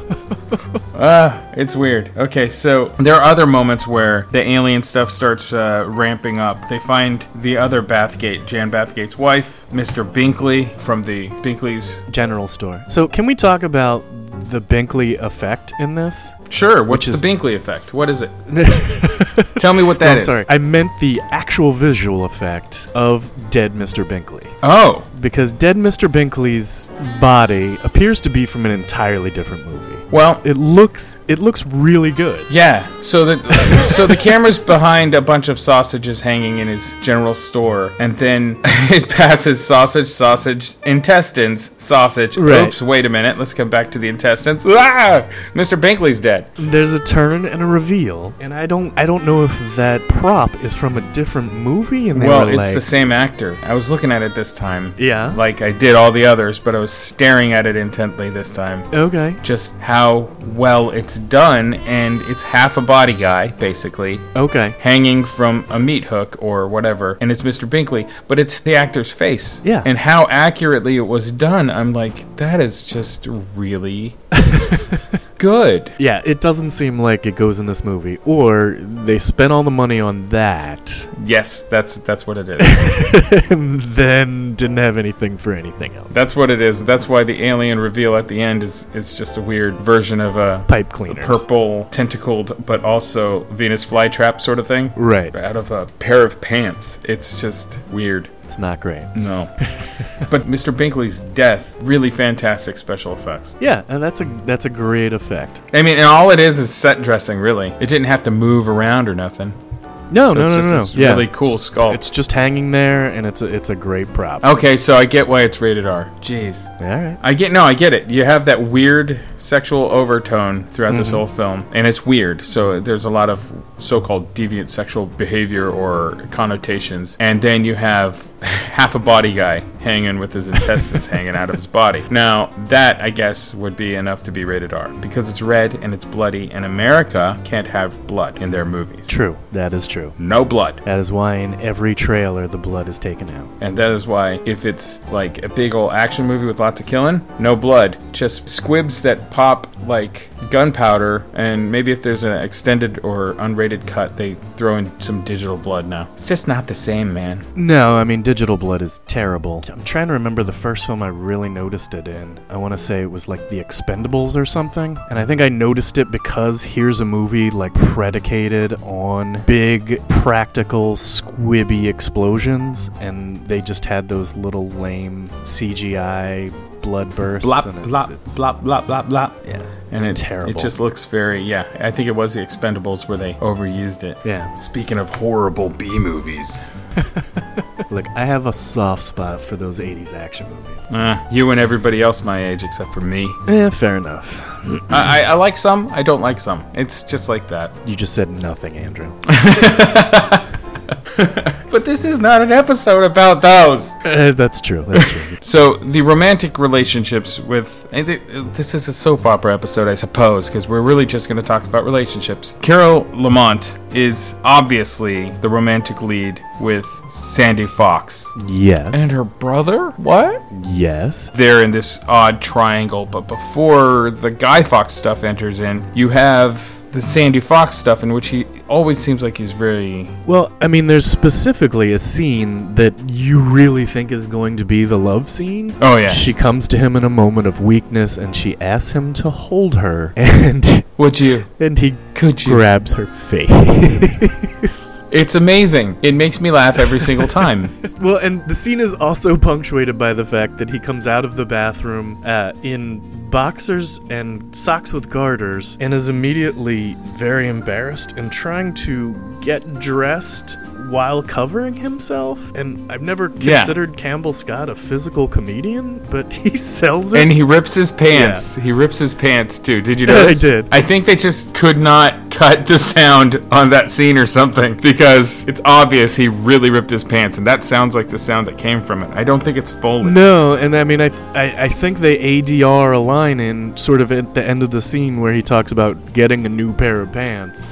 It's weird. Okay, so there are other moments where the alien stuff starts ramping up. They find the other Bathgate, Jan Bathgate's wife, Mr. Binkley from the Binkley's General Store. So can we talk about the Binkley effect in this? Sure. What's the Binkley effect? What is it? Tell me what that is. Sorry. I meant the actual visual effect of dead Mr. Binkley. Oh. Because dead Mr. Binkley's body appears to be from an entirely different movie. Well, it looks really good. Yeah. So the camera's behind a bunch of sausages hanging in his general store, and then it passes sausage, intestines, sausage. Right. Oops, wait a minute. Let's come back to the intestines. Ah! Mr. Binkley's dead. There's a turn and a reveal, and I don't know if that prop is from a different movie. And it's the same actor. I was looking at it this time. Yeah. Like I did all the others, but I was staring at it intently this time. Okay. Just how well it's done, and it's half a body guy, basically. Okay. Hanging from a meat hook or whatever, and it's Mr. Binkley, but it's the actor's face. Yeah. And how accurately it was done, I'm like, that is just really good. Yeah, it doesn't seem like it goes in this movie, or they spent all the money on that. Yes, that's what it is. And then didn't have anything for anything else. That's what it is. That's why the alien reveal at the end is just a weird version of a pipe cleaner, purple tentacled, but also Venus flytrap sort of thing. Right. Out of a pair of pants. It's just weird. It's not great. No. But Mr. Binkley's death, really fantastic special effects. Yeah, and that's a great effect. I mean, and all it is set dressing, really. It didn't have to move around or nothing. No. This really cool skull. It's just hanging there, and it's a great prop. Okay, so I get why it's rated R. Jeez. All right. I get it. You have that weird sexual overtone throughout this whole film, and it's weird. So there's a lot of so-called deviant sexual behavior or connotations, and then you have half a body guy hanging with his intestines hanging out of his body. Now, that, I guess, would be enough to be rated R, because it's red and it's bloody, and America can't have blood in their movies. True. That is true. No blood. That is why in every trailer the blood is taken out. And that is why if it's like a big old action movie with lots of killing, no blood. Just squibs that pop like gunpowder, and maybe if there's an extended or unrated cut, they throw in some digital blood now. It's just not the same, man. No, I mean, digital blood is terrible. I'm trying to remember the first film I really noticed it in. I want to say it was like The Expendables or something. And I think I noticed it because here's a movie like predicated on big, practical, squibby explosions, and they just had those little lame CGI blood bursts. Blop, and blop, blop, blop, blop, blop. Yeah, and it's terrible. It just looks very, I think it was The Expendables where they overused it. Yeah. Speaking of horrible B movies. Look, I have a soft spot for those 80s action movies. You and everybody else my age except for me. Fair enough. I like some, I don't like some. It's just like that. You just said nothing, Andrew. But this is not an episode about those. That's true. That's true. So the romantic relationships with... This is a soap opera episode, I suppose, because we're really just going to talk about relationships. Carol Lamont is obviously the romantic lead with Sandy Fox. Yes. And her brother? What? Yes. They're in this odd triangle, but before the Guy Fawkes stuff enters in, you have the Sandy Fox stuff in which he always seems like he's very... Well, I mean, there's specifically a scene that you really think is going to be the love scene. Oh, yeah. She comes to him in a moment of weakness, and she asks him to hold her, and... Would you? And he grabs her face. It's amazing. It makes me laugh every single time. Well, and the scene is also punctuated by the fact that he comes out of the bathroom in boxers and socks with garters and is immediately very embarrassed and trying to get dressed while covering himself. And I've never considered Campbell Scott a physical comedian, but he sells it. And he rips his pants. Yeah. He rips his pants too. Did you notice? I did. I think they just could not cut the sound on that scene or something, because it's obvious he really ripped his pants, and that sounds like the sound that came from it. I don't think it's Foley. No, and I mean, I think they ADR a line in sort of at the end of the scene where he talks about getting a new pair of pants.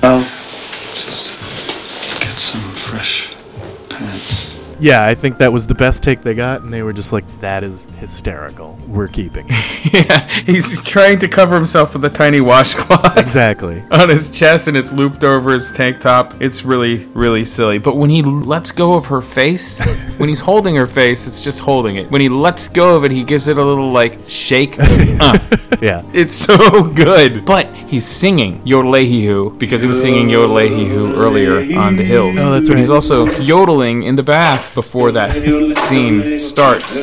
Just get some fresh pants. Yeah, I think that was the best take they got, and they were just like, that is hysterical. We're keeping it. Yeah, he's trying to cover himself with a tiny washcloth. Exactly. On his chest, and it's looped over his tank top. It's really, really silly. But when he lets go of her face, when he's holding her face, it's just holding it. When he lets go of it, he gives it a little, shake. Yeah. It's so good. But he's singing Yodel-ay-hee-hoo, because he was singing Yodel-ay-hee-hoo earlier on The Hills. Oh, that's but right. He's also yodeling in the bath before that scene starts.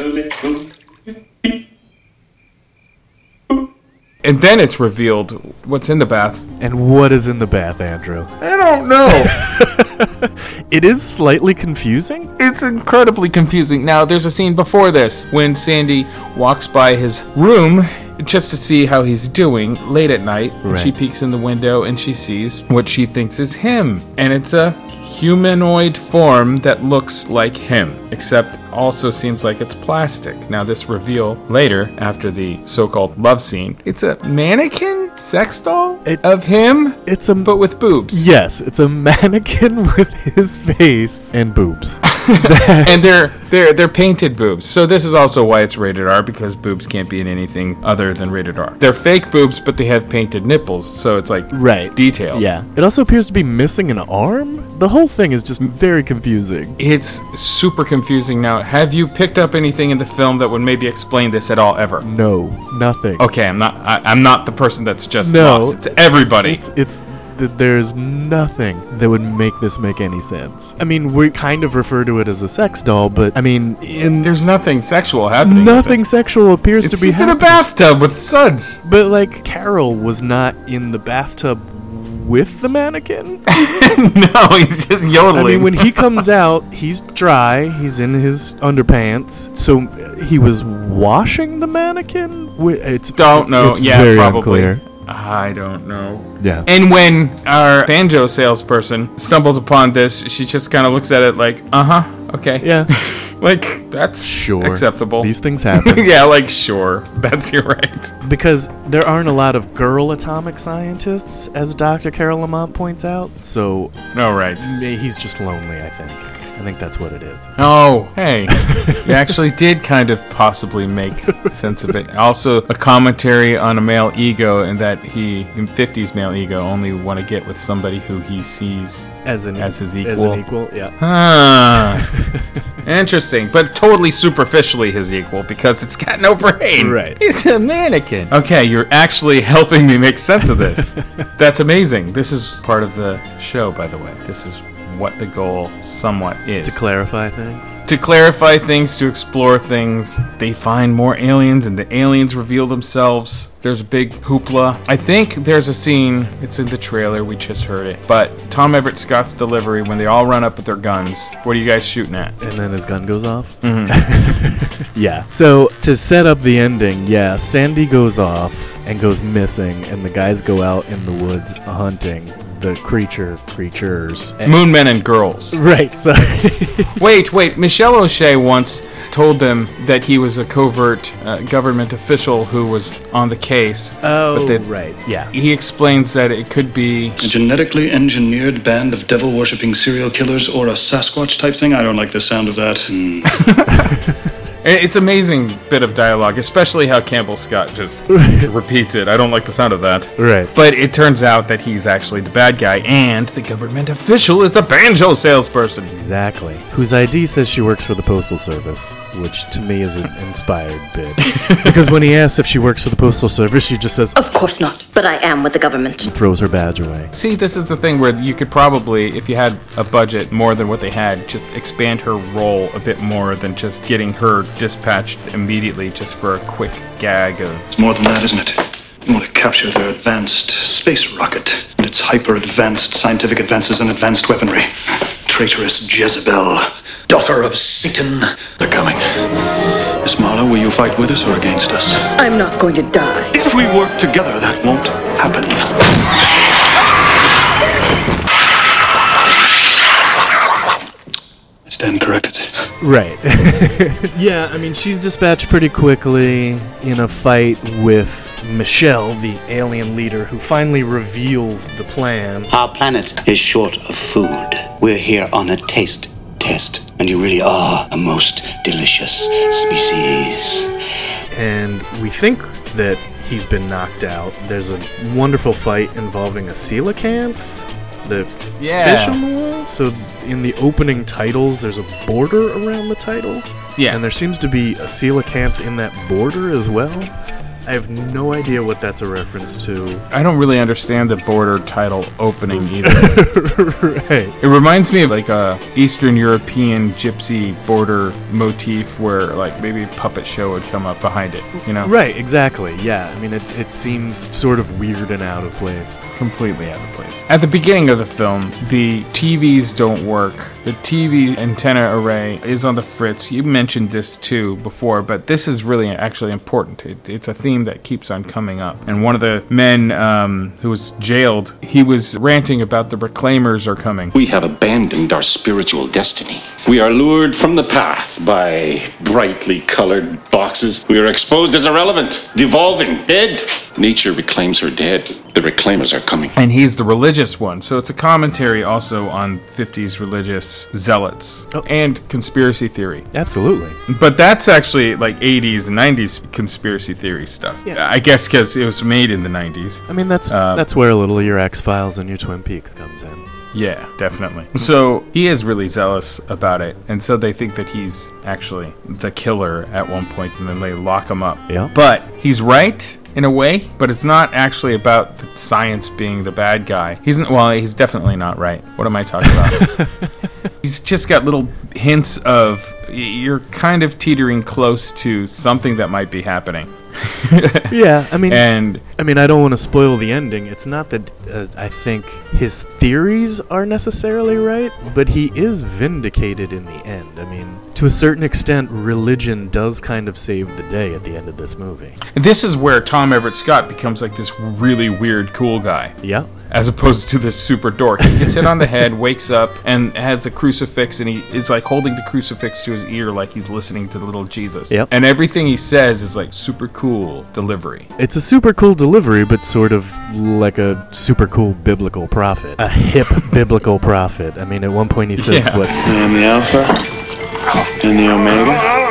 And then it's revealed what's in the bath. And what is in the bath, Andrew? I don't know. It is slightly confusing. It's incredibly confusing. Now, there's a scene before this when Sandy walks by his room just to see how he's doing late at night. Right. She peeks in the window and she sees what she thinks is him. And it's a humanoid form that looks like him, except also seems like it's plastic. Now, this reveal later, after the so-called love scene, it's a mannequin sex doll of him, but with boobs. Yes, it's a mannequin with his face and boobs. And they're painted boobs. So this is also why it's rated R, because boobs can't be in anything other than rated R. They're fake boobs, but they have painted nipples, so it's like detailed. Yeah. It also appears to be missing an arm. The whole thing is just very confusing. It's super confusing. Now, have you picked up anything in the film that would maybe explain this at all ever? No, nothing. Okay, I'm not the person that's just lost. It's everybody. There's nothing that would make this make any sense. I mean, we kind of refer to it as a sex doll, but I mean, there's nothing sexual happening. Nothing sexual appears to be happening. It's just in a bathtub with suds. But Carol was not in the bathtub with the mannequin. No, he's just yodeling. I mean, when he comes out, he's dry. He's in his underpants. So he was washing the mannequin. It's very probably unclear. I don't know. Yeah. And when our banjo salesperson stumbles upon this, she just kind of looks at it like, okay. Yeah. Like, that's Sure. acceptable. These things happen. Yeah, like, sure. You're right. Because there aren't a lot of girl atomic scientists, as Dr. Carol Lamont points out. So, oh, right. He's just lonely, I think. I think that's what it is. Oh, hey. You actually did kind of possibly make sense of it. Also, a commentary on a male ego, and that he, in 50s male ego, only want to get with somebody who he sees as his equal. As an equal, yeah. Interesting, but totally superficially his equal, because it's got no brain. Right. It's a mannequin. Okay, you're actually helping me make sense of this. That's amazing. This is part of the show, by the way. This is what the goal somewhat is. To clarify things? To clarify things, to explore things. They find more aliens, and the aliens reveal themselves. There's a big hoopla. I think there's a scene, it's in the trailer, we just heard it, but Tom Everett Scott's delivery, when they all run up with their guns, what are you guys shooting at? And then his gun goes off? Mm-hmm. Yeah. So, to set up the ending, yeah, Sandy goes off and goes missing, and the guys go out in the woods hunting the creatures. Moon men and girls. Right, sorry. Wait. Michelle O'Shea once told them that he was a covert government official who was on the case. Oh, right, yeah. He explains that it could be a genetically engineered band of devil-worshipping serial killers or a Sasquatch type thing. I don't like the sound of that. It's amazing bit of dialogue, especially how Campbell Scott just repeats it. I don't like the sound of that. Right. But it turns out that he's actually the bad guy, and the government official is the banjo salesperson. Exactly. Whose ID says she works for the Postal Service, which to me is an inspired bit. Because when he asks if she works for the Postal Service, she just says, "Of course not, but I am with the government." And throws her badge away. See, this is the thing where you could probably, if you had a budget more than what they had, just expand her role a bit more than just getting her dispatched immediately just for a quick gag of... It's more than that, isn't it? You want to capture their advanced space rocket and its hyper-advanced scientific advances and advanced weaponry. Traitorous Jezebel, daughter of Satan. They're coming. Miss Marlowe, will you fight with us or against us? I'm not going to die. If we work together, that won't happen. I stand corrected. Right. Yeah, I mean, she's dispatched pretty quickly in a fight with Michelle, the alien leader, who finally reveals the plan. Our planet is short of food. We're here on a taste test, and you really are a most delicious species. And we think that he's been knocked out. There's a wonderful fight involving a coelacanth, the fish on the wall. So in the opening titles, there's a border around the titles. Yeah. And there seems to be a coelacanth in that border as well. I have no idea what that's a reference to. I don't really understand the border title opening either. Right. It reminds me of like a Eastern European gypsy border motif where like maybe a puppet show would come up behind it, you know? Right, exactly, yeah. I mean, it seems sort of weird and out of place. Completely out of place. At the beginning of the film, the TVs don't work. The TV antenna array is on the fritz. You mentioned this too before, but this is really actually important. It's a theme that keeps on coming up. And one of the men who was jailed, he was ranting about the reclaimers are coming. We have abandoned our spiritual destiny. We are lured from the path by brightly colored boxes. We are exposed as irrelevant, devolving, dead. Nature reclaims her dead. The reclaimers are coming. And he's the religious one. So it's a commentary also on 50s religious zealots and conspiracy theory. Absolutely. But that's actually like 80s and 90s conspiracy theory stuff. Yeah. I guess because it was made in the 90s. I mean, that's where a little of your X-Files and your Twin Peaks comes in. Yeah, definitely. So he is really zealous about it, and so they think that he's actually the killer at one point, and then they lock him up. Yeah. But he's right in a way, but it's not actually about the science being the bad guy. He's definitely not right. What am I talking about? He's just got little hints of you're kind of teetering close to something that might be happening. Yeah, I mean... And I mean, I don't want to spoil the ending. It's not that I think his theories are necessarily right, but he is vindicated in the end. I mean, to a certain extent, religion does kind of save the day at the end of this movie. This is where Tom Everett Scott becomes like this really weird, cool guy. Yeah. As opposed to this super dork. He gets hit on the head, wakes up, and has a crucifix, and he is like holding the crucifix to his ear like he's listening to the little Jesus. Yep. And everything he says is like super cool delivery. It's a super cool delivery, but sort of like a super cool biblical prophet. A hip biblical prophet. I mean, at one point he says, what? I am the Alpha and the Omega.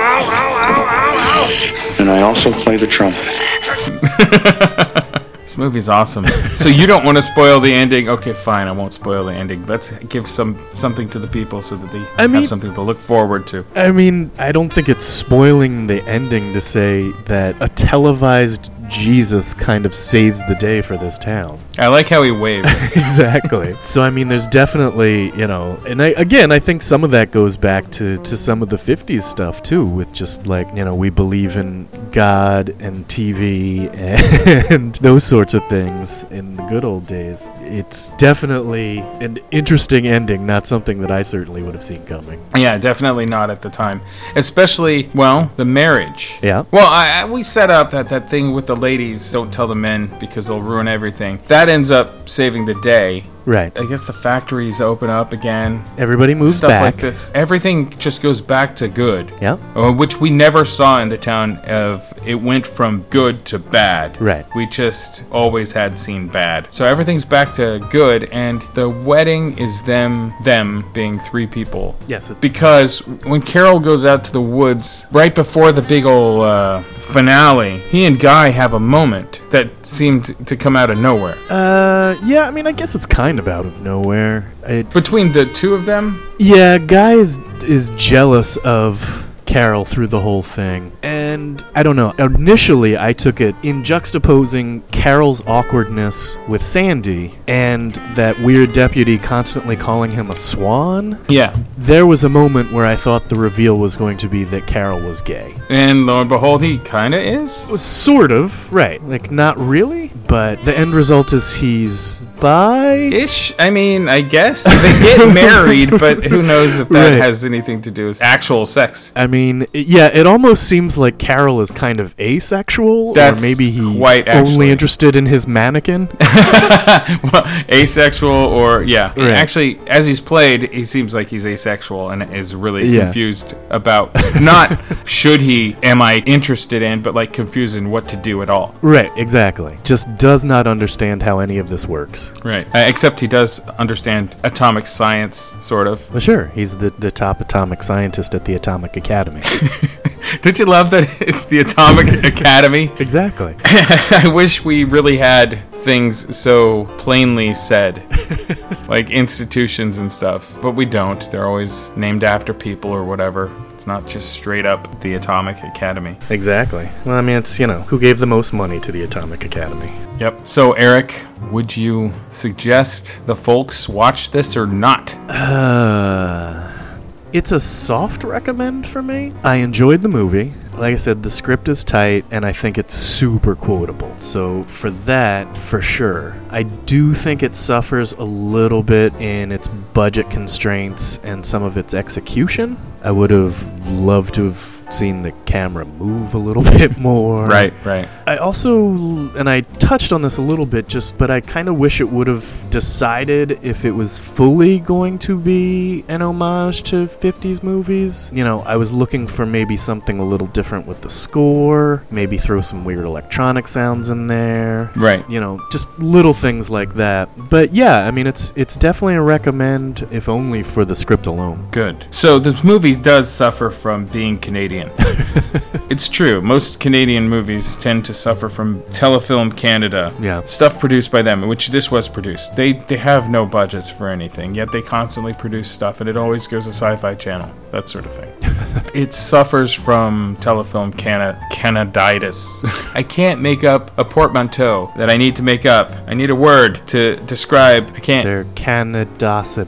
And I also play the trumpet. This movie's awesome. So you don't want to spoil the ending? Okay, fine, I won't spoil the ending. Let's give something to the people so that they have something to look forward to. I mean, I don't think it's spoiling the ending to say that a televised Jesus kind of saves the day for this town. I like how he waves. Exactly. So, I mean, there's definitely, and I think some of that goes back to some of the 50s stuff, too, with just like, we believe in God and TV and those sorts of things in the good old days. It's definitely an interesting ending, not something that I certainly would have seen coming. Yeah, definitely not at the time. Especially, the marriage. Yeah. Well, we set up that thing with the ladies, don't tell the men because they'll ruin everything. That ends up saving the day. Right. I guess the factories open up again. Everybody moves Stuff back. like this. Everything just goes back to good. Yeah. Which we never saw in the town of it went from good to bad. Right. We just always had seen bad. So everything's back to good, and the wedding is them being three people. Yes. Because when Carol goes out to the woods, right before the big old finale, he and Guy have a moment that seemed to come out of nowhere. Yeah, I mean, I guess it's kind of out of nowhere. Between the two of them? Yeah, Guy is jealous of Carol through the whole thing. And I don't know. Initially, I took it in juxtaposing Carol's awkwardness with Sandy and that weird deputy constantly calling him a swan. Yeah. There was a moment where I thought the reveal was going to be that Carol was gay. And lo and behold, he kind of is? Sort of, right. Like, not really, but the end result is he's bi-ish? I mean, I guess. They get married, but who knows if that has anything to do with actual sex. I mean, yeah, it almost seems like Carol is kind of asexual, That's or maybe he's actually only interested in his mannequin. Asexual, or Right. Actually, as he's played, he seems like he's asexual and is really confused about not am I interested in, but like confused in what to do at all. Right, exactly. Just does not understand how any of this works. Right. Except he does understand atomic science, sort of. Well, sure. He's the top atomic scientist at the Atomic Academy. Don't you love that it's the Atomic Academy? Exactly. I wish we really had things so plainly said, like institutions and stuff, but we don't. They're always named after people or whatever. It's not just straight up the Atomic Academy. Exactly. Well, I mean, it's, who gave the most money to the Atomic Academy. Yep. So, Eric, would you suggest the folks watch this or not? It's a soft recommend for me. I enjoyed the movie. Like I said, the script is tight, and I think it's super quotable. So for that, for sure. I do think it suffers a little bit in its budget constraints and some of its execution. I would have loved to have seen the camera move a little bit more. Right. I also, and I touched on this a little bit, but I kind of wish it would have decided if it was fully going to be an homage to 50s movies. I was looking for maybe something a little different with the score, maybe throw some weird electronic sounds in there. Right. Just little things like that. But yeah, I mean, it's definitely a recommend, if only for the script alone. Good. So this movie does suffer from being Canadian. It's true. Most Canadian movies tend to suffer from Telefilm Canada. Yeah. Stuff produced by them, which this was produced. They have no budgets for anything, yet they constantly produce stuff, and it always goes to Sci-Fi Channel, that sort of thing. It suffers from Telefilm Canaditis. I can't make up a portmanteau that I need to make up. I need a word to describe. I can't. Their Canadosity.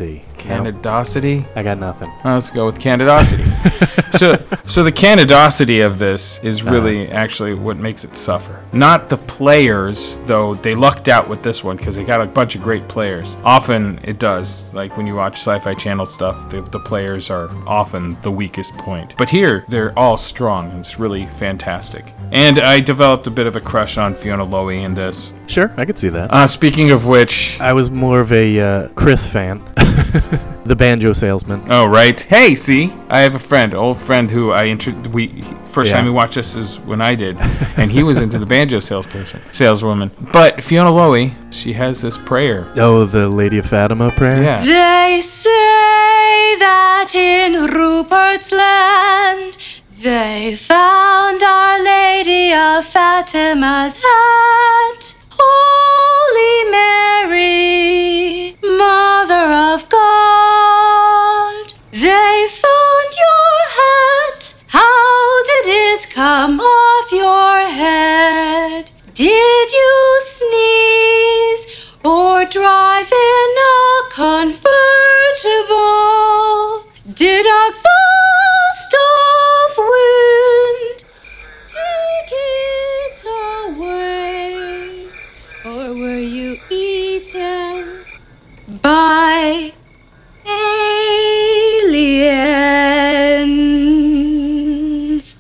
Candidosity? I got nothing. Let's go with candidosity. So the candidosity of this is really actually what makes it suffer. Not the players, though they lucked out with this one because they got a bunch of great players. Often it does. Like when you watch Sci-Fi Channel stuff, the players are often the weakest point. But here, they're all strong. And it's really fantastic. And I developed a bit of a crush on Fiona Lowe in this. Sure, I could see that. Speaking of which... I was more of a Chris fan. The banjo salesman. Oh, right. Hey, see? I have a friend, old friend who first time we watched this is when I did. And he was into the banjo saleswoman. But Fiona Lowe, she has this prayer. Oh, the Lady of Fatima prayer? Yeah. They say that in Rupert's land they found Our Lady of Fatima's hat. Holy Mary, Mother of God, they found your hat. How did it come off your head? Did you sneeze or drive in a convertible? Did a gust of wind take it away? Or were you eaten by aliens?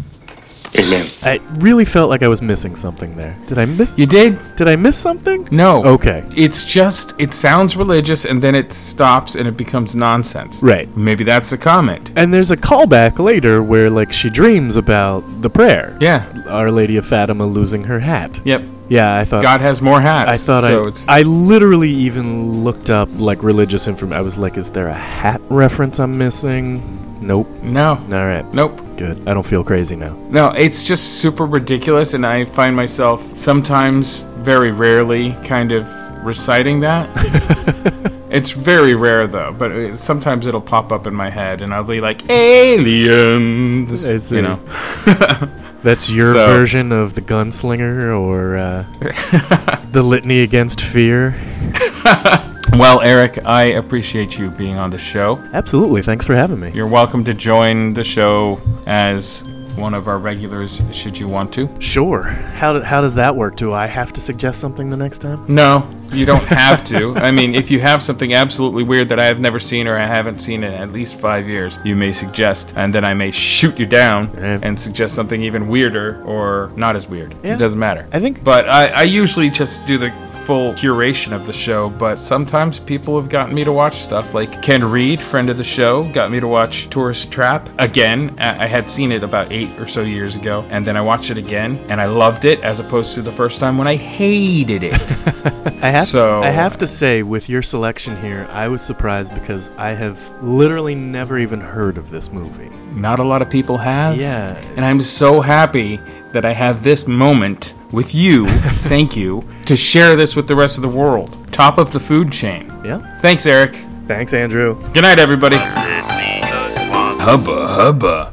Amen. I really felt like I was missing something there. Did I miss? You did? Did I miss something? No. Okay. It's just, it sounds religious and then it stops and it becomes nonsense. Right. Maybe that's a comment. And there's a callback later where, like, she dreams about the prayer. Yeah. Our Lady of Fatima losing her hat. Yep. Yeah, I thought... God has more hats. I thought I literally even looked up, like, religious information. I was like, is there a hat reference I'm missing? Nope. No. All right. Nope. Good. I don't feel crazy now. No, it's just super ridiculous, and I find myself sometimes, very rarely, kind of reciting that. It's very rare, though, but sometimes it'll pop up in my head, and I'll be like, aliens! I see. You know. That's your version of the gunslinger, or the litany against fear? Well, Eric, I appreciate you being on the show. Absolutely. Thanks for having me. You're welcome to join the show as one of our regulars, should you want to. Sure. How does that work? Do I have to suggest something the next time? No, you don't have to. I mean, if you have something absolutely weird that I have never seen or I haven't seen in at least 5 years, you may suggest, and then I may shoot you down and suggest something even weirder or not as weird. Yeah. It doesn't matter. But I usually just do the full curation of the show, but sometimes people have gotten me to watch stuff like Ken Reed, friend of the show, got me to watch Tourist Trap again. I had seen it about 8 or so years ago, and then I watched it again and I loved it, as opposed to the first time when I hated it. I have to say, with your selection here, I was surprised because I have literally never even heard of this movie. Not a lot of people have. Yeah. And I'm so happy that I have this moment with you, thank you, to share this with the rest of the world. Top of the food chain. Yeah. Thanks, Eric. Thanks, Andrew. Good night, everybody. Hubba hubba.